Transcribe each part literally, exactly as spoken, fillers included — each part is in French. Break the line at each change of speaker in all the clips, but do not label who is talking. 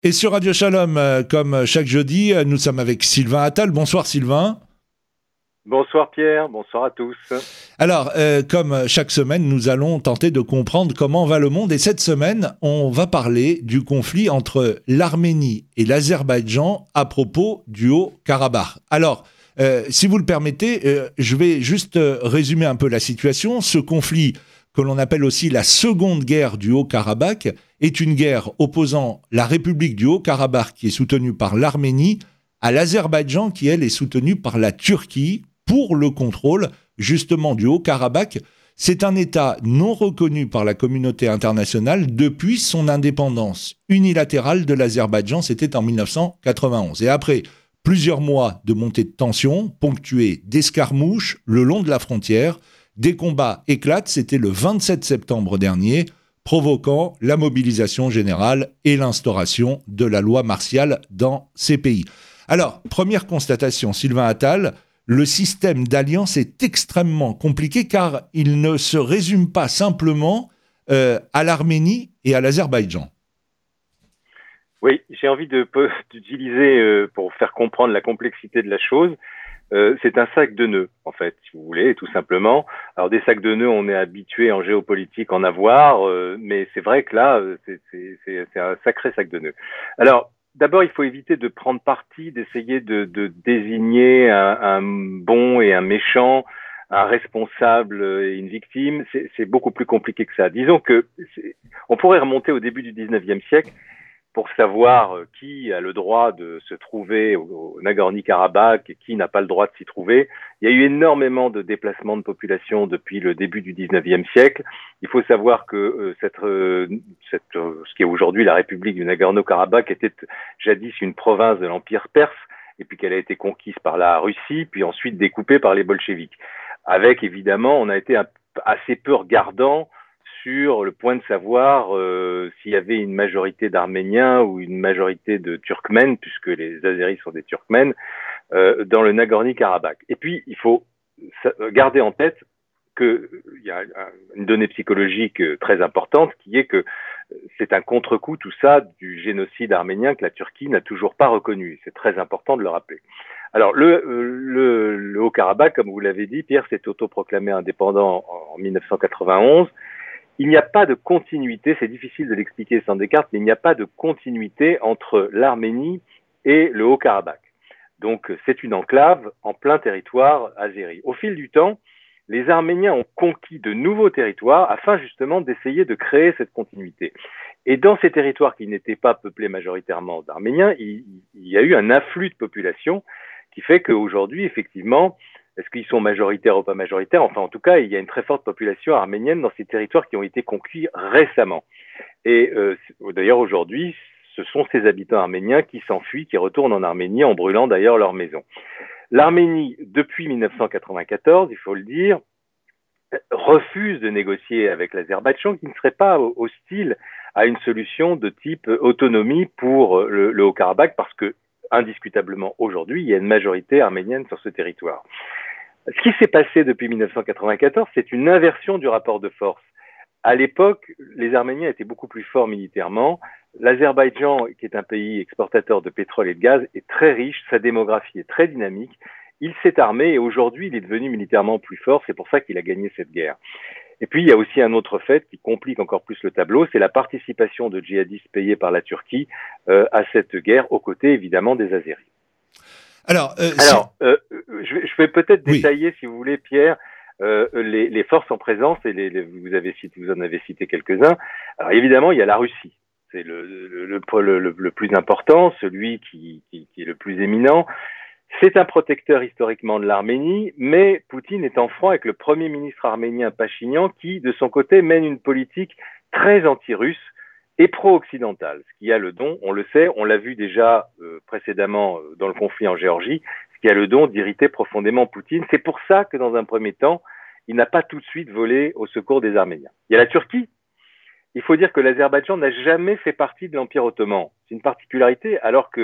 Et sur Radio Shalom, euh, comme chaque jeudi, euh, nous sommes avec Sylvain Attal. Bonsoir Sylvain.
Bonsoir Pierre, bonsoir à tous.
Alors, euh, comme chaque semaine, nous allons tenter de comprendre comment va le monde. Et cette semaine, on va parler du conflit entre l'Arménie et l'Azerbaïdjan à propos du Haut-Karabakh. Alors, euh, si vous le permettez, euh, je vais juste euh, résumer un peu la situation. Ce conflit, que l'on appelle aussi la seconde guerre du Haut-Karabakh, est une guerre opposant la République du Haut-Karabakh, qui est soutenue par l'Arménie, à l'Azerbaïdjan, qui, elle, est soutenue par la Turquie, pour le contrôle, justement, du Haut-Karabakh. C'est un État non reconnu par la communauté internationale depuis son indépendance unilatérale de l'Azerbaïdjan, c'était en mille neuf cent quatre-vingt-onze. Et après plusieurs mois de montée de tension, ponctués d'escarmouches le long de la frontière, des combats éclatent, c'était le vingt-sept septembre dernier, provoquant la mobilisation générale et l'instauration de la loi martiale dans ces pays. Alors, première constatation, Sylvain Attal, le système d'alliance est extrêmement compliqué car il ne se résume pas simplement euh, à l'Arménie et à l'Azerbaïdjan.
Oui, j'ai envie de, d'utiliser, euh, pour faire comprendre la complexité de la chose, euh, c'est un sac de nœuds, en fait, si vous voulez, tout simplement. Alors, des sacs de nœuds, on est habitué en géopolitique en avoir, euh, mais c'est vrai que là, c'est, c'est, c'est, c'est un sacré sac de nœuds. Alors, d'abord, il faut éviter de prendre parti, d'essayer de, de désigner un, un bon et un méchant, un responsable et une victime. C'est, c'est beaucoup plus compliqué que ça. Disons que on pourrait remonter au début du dix-neuvième siècle pour savoir qui a le droit de se trouver au, au Nagorno-Karabakh et qui n'a pas le droit de s'y trouver. Il y a eu énormément de déplacements de population depuis le début du dix-neuvième siècle. Il faut savoir que euh, cette, euh, cette, euh, ce qui est aujourd'hui la République du Nagorno-Karabakh était jadis une province de l'Empire perse, et puis qu'elle a été conquise par la Russie, puis ensuite découpée par les bolcheviks. Avec, évidemment, on a été un, assez peu regardant sur le point de savoir euh, s'il y avait une majorité d'Arméniens ou une majorité de Turkmènes, puisque les Azéris sont des Turkmènes, euh, dans le Nagorno-Karabakh. Et puis, il faut garder en tête qu'il y a une donnée psychologique très importante qui est que c'est un contre-coup, tout ça, du génocide arménien que la Turquie n'a toujours pas reconnu. C'est très important de le rappeler. Alors, le, le, le Haut-Karabakh, comme vous l'avez dit, Pierre s'est autoproclamé indépendant en mille neuf cent quatre-vingt-onze. Il n'y a pas de continuité, c'est difficile de l'expliquer sans Descartes, mais il n'y a pas de continuité entre l'Arménie et le Haut-Karabakh. Donc, c'est une enclave en plein territoire azéri. Au fil du temps, les Arméniens ont conquis de nouveaux territoires afin justement d'essayer de créer cette continuité. Et dans ces territoires qui n'étaient pas peuplés majoritairement d'Arméniens, il, il y a eu un afflux de population qui fait qu'aujourd'hui, effectivement, est-ce qu'ils sont majoritaires ou pas majoritaires? Enfin, en tout cas, il y a une très forte population arménienne dans ces territoires qui ont été conquis récemment. Et euh, d'ailleurs, aujourd'hui, ce sont ces habitants arméniens qui s'enfuient, qui retournent en Arménie en brûlant d'ailleurs leurs maisons. L'Arménie, depuis mille neuf cent quatre-vingt-quatorze, il faut le dire, refuse de négocier avec l'Azerbaïdjan, qui ne serait pas hostile à une solution de type autonomie pour le, le Haut-Karabakh, parce que, indiscutablement, aujourd'hui, il y a une majorité arménienne sur ce territoire. Ce qui s'est passé depuis mille neuf cent quatre-vingt-quatorze, c'est une inversion du rapport de force. À l'époque, les Arméniens étaient beaucoup plus forts militairement. L'Azerbaïdjan, qui est un pays exportateur de pétrole et de gaz, est très riche, sa démographie est très dynamique. Il s'est armé et aujourd'hui, il est devenu militairement plus fort. C'est pour ça qu'il a gagné cette guerre. Et puis, il y a aussi un autre fait qui complique encore plus le tableau, c'est la participation de djihadistes payés par la Turquie euh, à cette guerre, aux côtés évidemment des Azéris.
Alors, euh,
Alors euh, je, vais, je vais peut-être
oui.
détailler, si vous voulez, Pierre, euh, les, les forces en présence, et les, les, vous, avez cité, vous en avez cité quelques-uns. Alors évidemment, il y a la Russie. C'est le, le, le, le, le plus important, celui qui, qui, qui est le plus éminent. C'est un protecteur historiquement de l'Arménie, mais Poutine est en franc avec le premier ministre arménien Pachinian qui, de son côté, mène une politique très anti-russe et pro-occidentale, ce qui a le don, on le sait, on l'a vu déjà euh, précédemment dans le conflit en Géorgie, ce qui a le don d'irriter profondément Poutine. C'est pour ça que dans un premier temps, il n'a pas tout de suite volé au secours des Arméniens. Il y a la Turquie. Il faut dire que l'Azerbaïdjan n'a jamais fait partie de l'Empire ottoman. C'est une particularité, alors que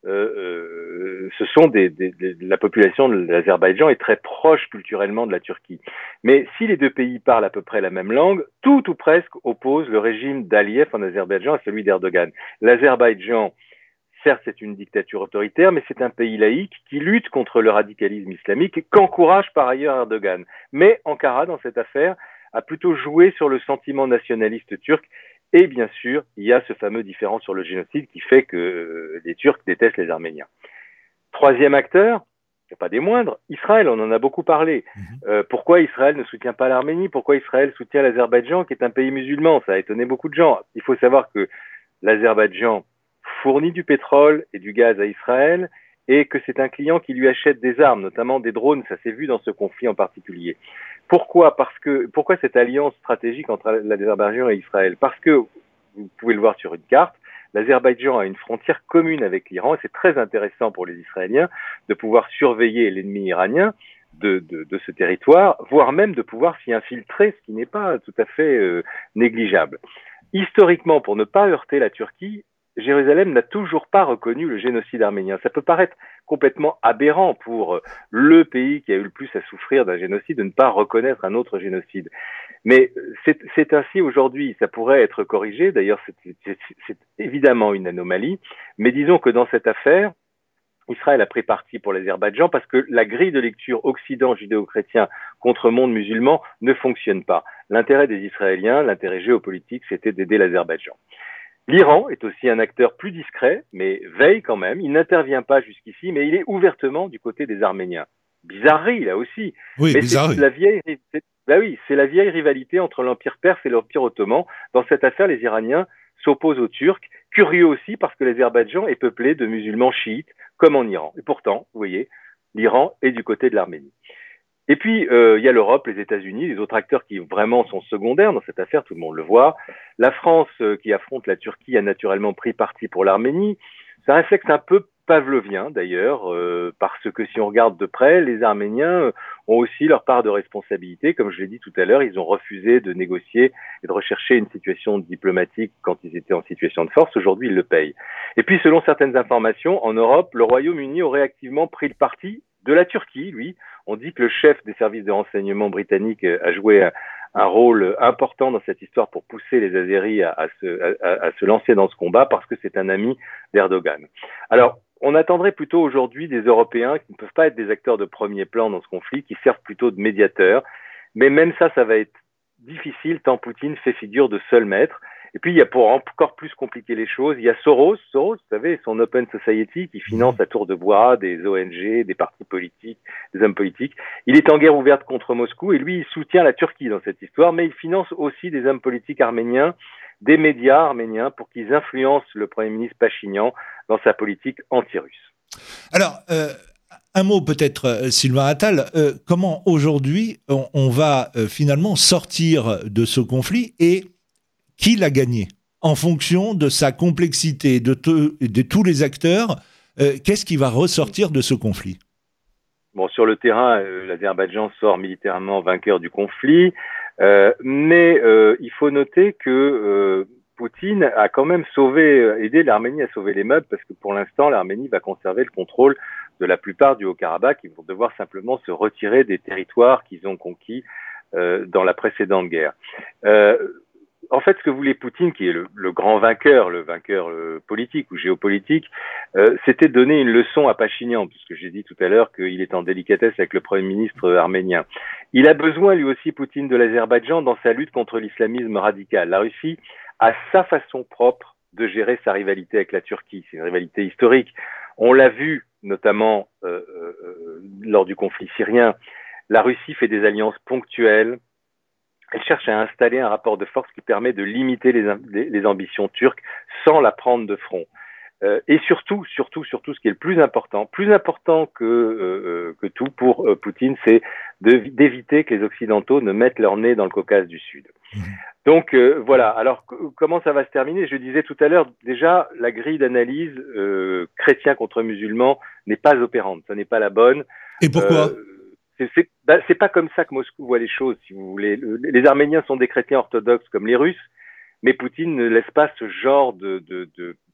euh, euh, ce sont des, des, des, la population de l'Azerbaïdjan est très proche culturellement de la Turquie. Mais si les deux pays parlent à peu près la même langue, tout ou presque oppose le régime d'Aliyev en Azerbaïdjan à celui d'Erdogan. L'Azerbaïdjan, certes, c'est une dictature autoritaire, mais c'est un pays laïque qui lutte contre le radicalisme islamique et qu'encourage par ailleurs Erdogan. Mais Ankara, dans cette affaire, a plutôt joué sur le sentiment nationaliste turc. Et bien sûr, il y a ce fameux différend sur le génocide qui fait que les Turcs détestent les Arméniens. Troisième acteur, c'est pas des moindres, Israël, on en a beaucoup parlé. Mmh. Euh, pourquoi Israël ne soutient pas l'Arménie? Pourquoi Israël soutient l'Azerbaïdjan, qui est un pays musulman? Ça a étonné beaucoup de gens. Il faut savoir que l'Azerbaïdjan fournit du pétrole et du gaz à Israël et que c'est un client qui lui achète des armes, notamment des drones. Ça s'est vu dans ce conflit en particulier. Pourquoi? Parce que pourquoi cette alliance stratégique entre l'Azerbaïdjan et Israël? Parce que, vous pouvez le voir sur une carte, l'Azerbaïdjan a une frontière commune avec l'Iran et c'est très intéressant pour les Israéliens de pouvoir surveiller l'ennemi iranien de, de, de ce territoire, voire même de pouvoir s'y infiltrer, ce qui n'est pas tout à fait euh, négligeable. Historiquement, pour ne pas heurter la Turquie, Jérusalem n'a toujours pas reconnu le génocide arménien. Ça peut paraître complètement aberrant pour le pays qui a eu le plus à souffrir d'un génocide de ne pas reconnaître un autre génocide. Mais c'est ainsi aujourd'hui, ça pourrait être corrigé, d'ailleurs c'est évidemment une anomalie, mais disons que dans cette affaire, Israël a pris parti pour l'Azerbaïdjan parce que la grille de lecture Occident judéo-chrétien contre monde musulman ne fonctionne pas. L'intérêt des Israéliens, l'intérêt géopolitique, c'était d'aider l'Azerbaïdjan. L'Iran est aussi un acteur plus discret, mais veille quand même. Il n'intervient pas jusqu'ici, mais il est ouvertement du côté des Arméniens. Bizarrerie, là aussi.
Oui,
mais
bizarrerie.
C'est la vieille, bah oui, c'est la vieille rivalité entre l'Empire perse et l'Empire ottoman. Dans cette affaire, les Iraniens s'opposent aux Turcs. Curieux aussi parce que l'Azerbaïdjan est peuplé de musulmans chiites, comme en Iran. Et pourtant, vous voyez, l'Iran est du côté de l'Arménie. Et puis, euh, il y a l'Europe, les États-Unis, les autres acteurs qui vraiment sont secondaires dans cette affaire, tout le monde le voit. La France, euh, qui affronte la Turquie, a naturellement pris parti pour l'Arménie. C'est un réflexe un peu pavlovien, d'ailleurs, euh, parce que si on regarde de près, les Arméniens ont aussi leur part de responsabilité. Comme je l'ai dit tout à l'heure, ils ont refusé de négocier et de rechercher une situation diplomatique quand ils étaient en situation de force. Aujourd'hui, ils le payent. Et puis, selon certaines informations, en Europe, le Royaume-Uni aurait activement pris le parti de la Turquie, lui. On dit que le chef des services de renseignement britanniques a joué un, un rôle important dans cette histoire pour pousser les Azéris à, à, se, à, à se lancer dans ce combat parce que c'est un ami d'Erdogan. Alors, on attendrait plutôt aujourd'hui des Européens qui ne peuvent pas être des acteurs de premier plan dans ce conflit, qui servent plutôt de médiateurs. Mais même ça, ça va être difficile tant Poutine fait figure de seul maître. Et puis, il y a pour encore plus compliquer les choses, il y a Soros, Soros, vous savez, son Open Society qui finance à tour de bras des O N G, des partis politiques, des hommes politiques. Il est en guerre ouverte contre Moscou et lui, il soutient la Turquie dans cette histoire, mais il finance aussi des hommes politiques arméniens, des médias arméniens pour qu'ils influencent le Premier ministre Pachinian dans sa politique anti-russe.
Alors, euh, un mot peut-être, euh, Sylvain Attal, euh, comment aujourd'hui on, on va euh, finalement sortir de ce conflit et qui l'a gagné en fonction de sa complexité, de, te, de tous les acteurs, euh, qu'est-ce qui va ressortir de ce conflit?
Bon, sur le terrain, euh, l'Azerbaïdjan sort militairement vainqueur du conflit, euh, mais euh, il faut noter que euh, Poutine a quand même sauvé, aidé l'Arménie à sauver les meubles, parce que pour l'instant, l'Arménie va conserver le contrôle de la plupart du Haut-Karabakh. Ils vont devoir simplement se retirer des territoires qu'ils ont conquis euh, dans la précédente guerre. Euh, En fait, ce que voulait Poutine, qui est le, le grand vainqueur, le vainqueur euh, politique ou géopolitique, euh, c'était donner une leçon à Pachinian, puisque j'ai dit tout à l'heure qu'il est en délicatesse avec le Premier ministre arménien. Il a besoin, lui aussi, Poutine, de l'Azerbaïdjan dans sa lutte contre l'islamisme radical. La Russie a sa façon propre de gérer sa rivalité avec la Turquie. C'est une rivalité historique. On l'a vu, notamment euh, euh, lors du conflit syrien. La Russie fait des alliances ponctuelles. Elle cherche à installer un rapport de force qui permet de limiter les, les, les ambitions turques sans la prendre de front. Euh, et surtout, surtout, surtout, ce qui est le plus important, plus important que, euh, que tout pour euh, Poutine, c'est d'éviter que les Occidentaux ne mettent leur nez dans le Caucase du Sud. Mmh. Donc euh, voilà, alors comment ça va se terminer? Je disais tout à l'heure, déjà, la grille d'analyse euh, chrétien contre musulman n'est pas opérante, ça n'est pas la bonne.
Et pourquoi euh,
C'est bah, pas comme ça que Moscou voit les choses, si vous voulez. Les Arméniens sont des chrétiens orthodoxes comme les Russes, mais Poutine ne laisse pas ce genre de, de, de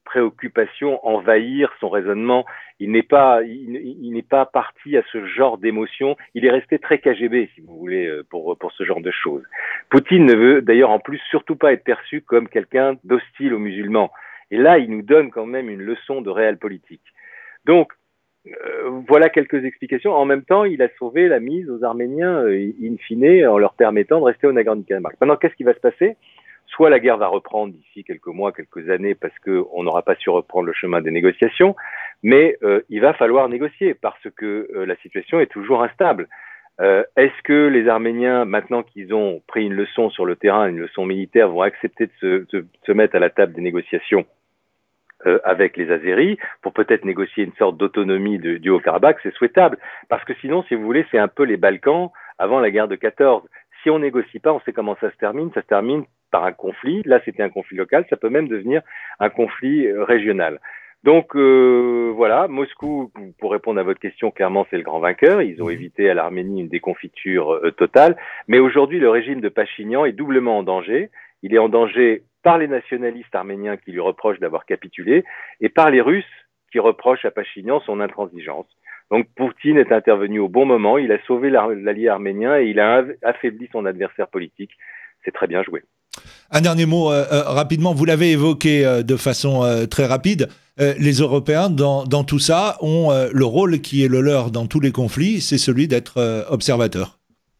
préoccupations envahir son raisonnement. Il n'est pas, il, il n'est pas parti à ce genre d'émotion. Il est resté très K G B, si vous voulez, pour, pour ce genre de choses. Poutine ne veut d'ailleurs en plus surtout pas être perçu comme quelqu'un d'hostile aux musulmans. Et là, il nous donne quand même une leçon de réelle politique. Donc, euh, voilà quelques explications. En même temps, il a sauvé la mise aux Arméniens, euh, in fine, en leur permettant de rester au Nagorno-Karabakh. Maintenant, qu'est-ce qui va se passer ? Soit la guerre va reprendre d'ici quelques mois, quelques années, parce qu'on n'aura pas su reprendre le chemin des négociations, mais euh, il va falloir négocier, parce que euh, la situation est toujours instable. Euh, est-ce que les Arméniens, maintenant qu'ils ont pris une leçon sur le terrain, une leçon militaire, vont accepter de se, de se mettre à la table des négociations euh, avec les Azéris pour peut-être négocier une sorte d'autonomie de, du Haut-Karabakh? C'est souhaitable, parce que sinon, si vous voulez, c'est un peu les Balkans avant la guerre de quatorze. Si on négocie pas, on sait comment ça se termine. Ça se termine par un conflit. Là, c'était un conflit local. Ça peut même devenir un conflit euh, régional. Donc euh, voilà, Moscou, pour répondre à votre question, clairement c'est le grand vainqueur. Ils ont évité à l'Arménie une déconfiture euh, totale. Mais aujourd'hui, le régime de Pachinian est doublement en danger. Il est en danger par les nationalistes arméniens qui lui reprochent d'avoir capitulé et par les Russes qui reprochent à Pachinian son intransigeance. Donc Poutine est intervenu au bon moment. Il a sauvé l'allié arménien et il a affaibli son adversaire politique. C'est très bien joué.
Un dernier mot euh, euh, rapidement, vous l'avez évoqué euh, de façon euh, très rapide, euh, les Européens dans, dans tout ça ont euh, le rôle qui est le leur dans tous les conflits, c'est celui d'être euh, observateur.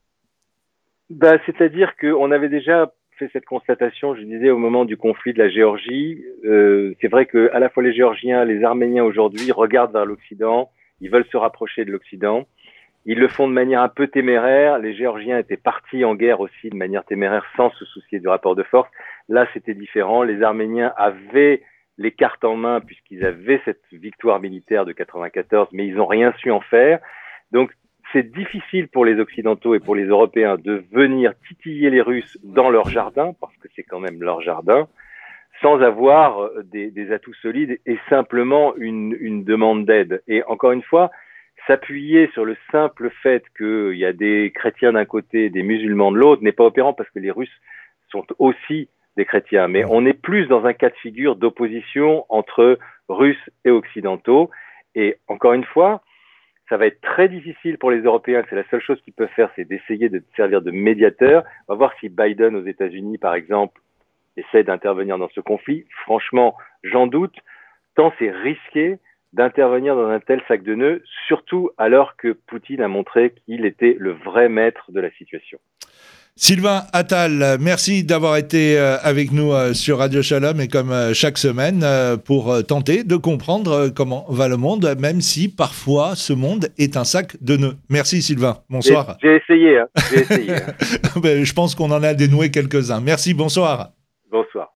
Ben, c'est-à-dire qu'on avait déjà fait cette constatation, je disais, au moment du conflit de la Géorgie. Euh, c'est vrai qu'à la fois les Géorgiens, les Arméniens aujourd'hui regardent vers l'Occident, ils veulent se rapprocher de l'Occident. Ils le font de manière un peu téméraire. Les Géorgiens étaient partis en guerre aussi de manière téméraire sans se soucier du rapport de force. Là, c'était différent. Les Arméniens avaient les cartes en main puisqu'ils avaient cette victoire militaire de quatre-vingt-quatorze, mais ils n'ont rien su en faire. Donc, c'est difficile pour les Occidentaux et pour les Européens de venir titiller les Russes dans leur jardin, parce que c'est quand même leur jardin, sans avoir des, des atouts solides et simplement une, une demande d'aide. Et encore une fois, s'appuyer sur le simple fait qu'il y a des chrétiens d'un côté et des musulmans de l'autre n'est pas opérant parce que les Russes sont aussi des chrétiens. Mais on est plus dans un cas de figure d'opposition entre Russes et Occidentaux. Et encore une fois, ça va être très difficile pour les Européens. C'est la seule chose qu'ils peuvent faire, c'est d'essayer de servir de médiateur. On va voir si Biden aux États-Unis, par exemple, essaie d'intervenir dans ce conflit. Franchement, j'en doute, tant c'est risqué d'intervenir dans un tel sac de nœuds, surtout alors que Poutine a montré qu'il était le vrai maître de la situation.
Sylvain Attal, merci d'avoir été avec nous sur Radio Shalom et comme chaque semaine pour tenter de comprendre comment va le monde, même si parfois ce monde est un sac de nœuds. Merci Sylvain, bonsoir.
J'ai, j'ai essayé, hein. j'ai essayé. Hein.
Je pense qu'on en a dénoué quelques-uns. Merci, bonsoir.
Bonsoir.